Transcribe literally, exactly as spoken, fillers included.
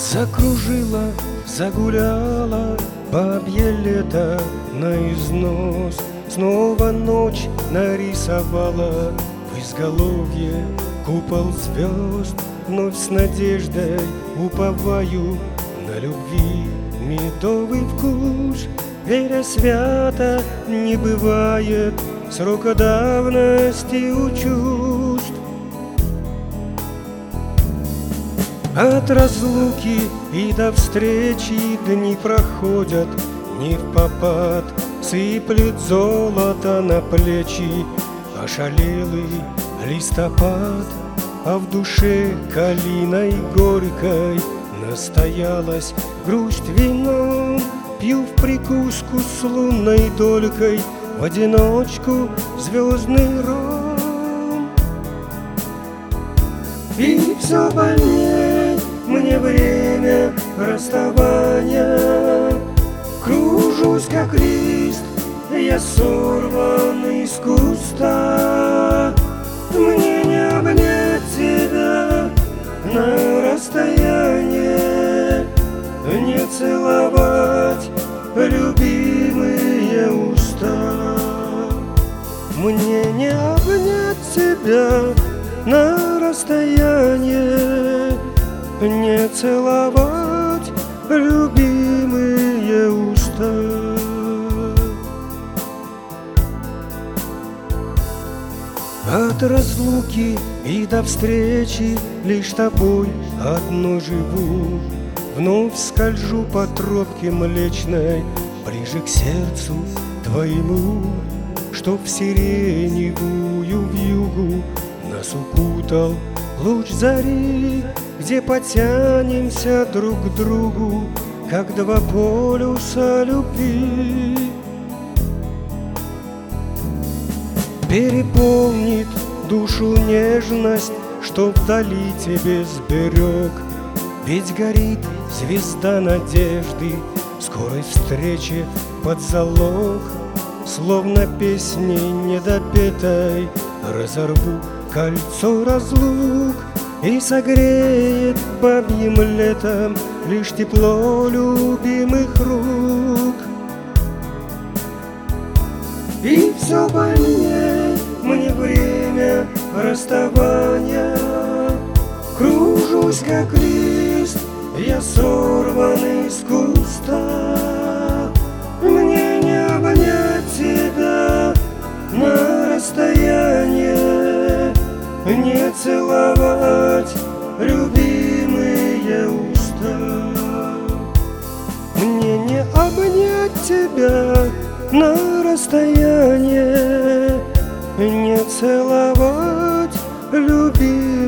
Закружила, загуляла бабье лето на износ. Снова ночь нарисовала в изголовье купол звезд. Вновь с надеждой уповаю на любви медовый вкус. Веря свято, не бывает срока давности у чувств. От разлуки и до встречи дни проходят не впопад. Сыплет золото на плечи ошалелый листопад. А в душе калиной горькой настоялась грусть вином. Пью в прикуску с лунной долькой в одиночку звездный ром. И все больней мне время расставания. Кружусь, как лист, я сорван из куста. Мне не обнять тебя на расстояние, не целовать любимые уста. Мне не обнять тебя на расстояние, не целовать любимые уста. От разлуки и до встречи лишь тобой одной живу. Вновь скольжу по тропке млечной ближе к сердцу твоему, чтоб в сиреневую вьюгу нас укутал луч зари, где потянемся друг к другу, как два полюса любви. Переполнит душу нежность, что вдали тебе сберег. Ведь горит звезда надежды скорой встречи под залог. Словно песни недопетой разорву кольцо разлук, и согреет бабьим летом лишь тепло любимых рук. И все больней мне время расставания. Кружусь, как лист, я сорван из куста. Мне не обнять тебя на расстояние, не целовать любимые уста. Мне не обнять тебя на расстояние, не целовать любимые